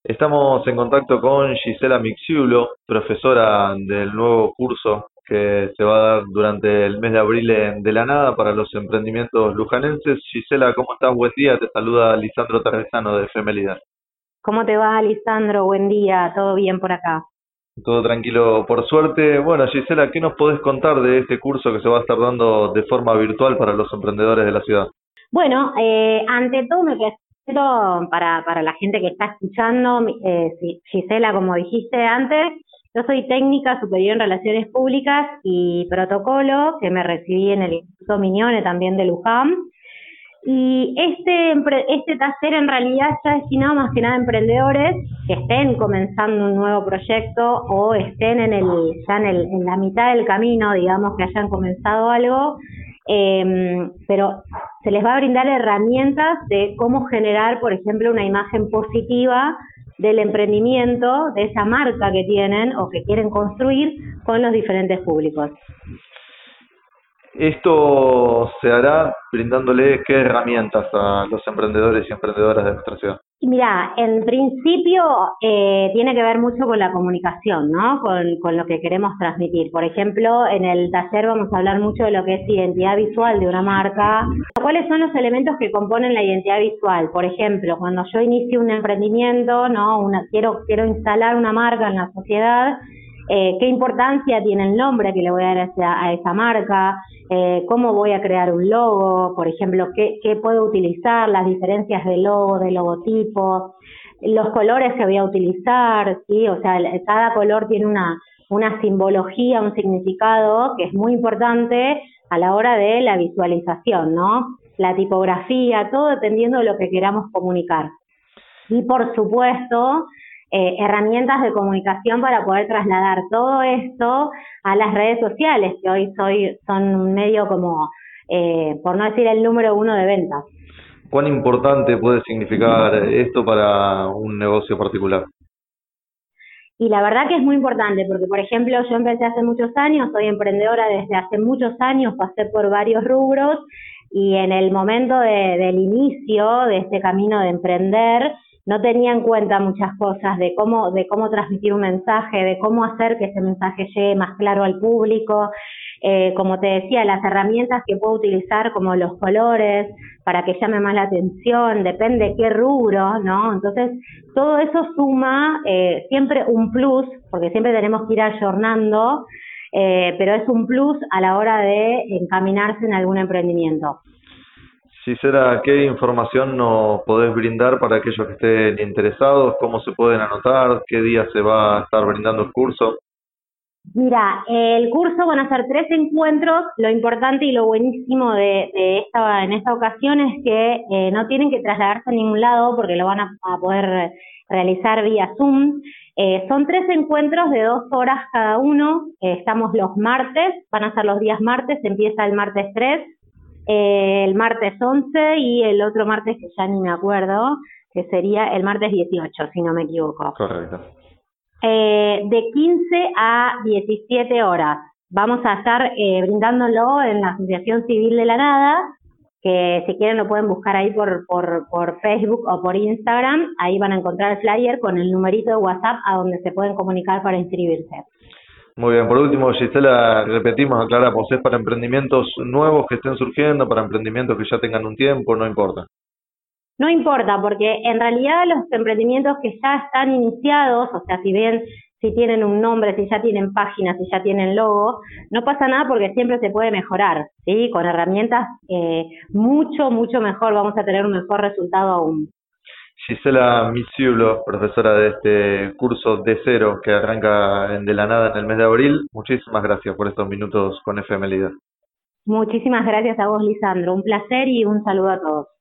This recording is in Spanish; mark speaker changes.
Speaker 1: Estamos en contacto con Gisela Mixiulo, profesora del nuevo curso que se va a dar durante el mes de abril en De la Nada para los emprendimientos lujanenses. Gisela, ¿cómo estás? Buen día, te saluda Lisandro Terresano de Femelidad.
Speaker 2: ¿Cómo te va, Lisandro? Buen día, ¿todo bien por acá?
Speaker 1: Todo tranquilo, por suerte. Bueno, Gisela, ¿qué nos podés contar de este curso que se va a estar dando de forma virtual para los emprendedores de la ciudad?
Speaker 2: Bueno, ante todo me presento para la gente que está escuchando, Gisela, como dijiste antes, yo soy técnica superior en Relaciones Públicas y Protocolo, que me recibí en el Instituto Miñone también de Luján. Y este taller en realidad está destinado más que nada a emprendedores que estén comenzando un nuevo proyecto o estén en la mitad del camino, digamos, que hayan comenzado algo, pero se les va a brindar herramientas de cómo generar, por ejemplo, una imagen positiva del emprendimiento, de esa marca que tienen o que quieren construir con los diferentes públicos.
Speaker 1: Esto se hará brindándole qué herramientas a los emprendedores y emprendedoras de nuestra ciudad.
Speaker 2: Y mira, en principio tiene que ver mucho con la comunicación, ¿no? Con lo que queremos transmitir. Por ejemplo, en el taller vamos a hablar mucho de lo que es identidad visual de una marca. ¿Cuáles son los elementos que componen la identidad visual? Por ejemplo, cuando yo inicio un emprendimiento, ¿no? Quiero instalar una marca en la sociedad. ¿Qué importancia tiene el nombre que le voy a dar a esa marca? ¿Cómo voy a crear un logo? Por ejemplo, ¿qué puedo utilizar? Las diferencias de logo, de logotipo, los colores que voy a utilizar, ¿sí? O sea, cada color tiene una simbología, un significado que es muy importante a la hora de la visualización, ¿no? La tipografía, todo dependiendo de lo que queramos comunicar. Y por supuesto, herramientas de comunicación para poder trasladar todo esto a las redes sociales, que hoy son un medio como, por no decir el número uno de ventas.
Speaker 1: ¿Cuán importante puede significar esto para un negocio particular?
Speaker 2: Y la verdad que es muy importante, porque por ejemplo yo empecé hace muchos años, soy emprendedora desde hace muchos años, pasé por varios rubros y en el momento del inicio de este camino de emprender, no tenía en cuenta muchas cosas de cómo transmitir un mensaje, de cómo hacer que ese mensaje llegue más claro al público. Como te decía, las herramientas que puedo utilizar como los colores para que llame más la atención, depende de qué rubro, ¿no? Entonces, todo eso suma siempre un plus, porque siempre tenemos que ir ayornando, pero es un plus a la hora de encaminarse en algún emprendimiento.
Speaker 1: Gisela, ¿qué información nos podés brindar para aquellos que estén interesados? ¿Cómo se pueden anotar? ¿Qué día se va a estar brindando el curso?
Speaker 2: Mira, el curso van a ser 3 encuentros. Lo importante y lo buenísimo en esta ocasión es que no tienen que trasladarse a ningún lado porque lo van a poder realizar vía Zoom. Son 3 encuentros de 2 horas cada uno. Estamos los martes, van a ser los días martes, empieza el martes 3, el martes 11 y el otro martes que ya ni me acuerdo, que sería el martes 18, si no me equivoco.
Speaker 1: Correcto.
Speaker 2: De 15 a 17 horas. Vamos a estar brindándolo en la Asociación Civil de la Nada, que si quieren lo pueden buscar ahí por Facebook o por Instagram. Ahí van a encontrar el flyer con el numerito de WhatsApp a donde se pueden comunicar para inscribirse.
Speaker 1: Muy bien, por último, Gisela, repetimos, aclaramos, es para emprendimientos nuevos que estén surgiendo, para emprendimientos que ya tengan un tiempo, no importa.
Speaker 2: No importa, porque en realidad los emprendimientos que ya están iniciados, o sea, si tienen un nombre, si ya tienen páginas, si ya tienen logo, no pasa nada porque siempre se puede mejorar, ¿sí? Con herramientas mucho mejor, vamos a tener un mejor resultado aún.
Speaker 1: Gisela Mixiulo, profesora de este curso de cero que arranca en De la Nada en el mes de abril, muchísimas gracias por estos minutos con FMLIDA.
Speaker 2: Muchísimas gracias a vos, Lisandro. Un placer y un saludo a todos.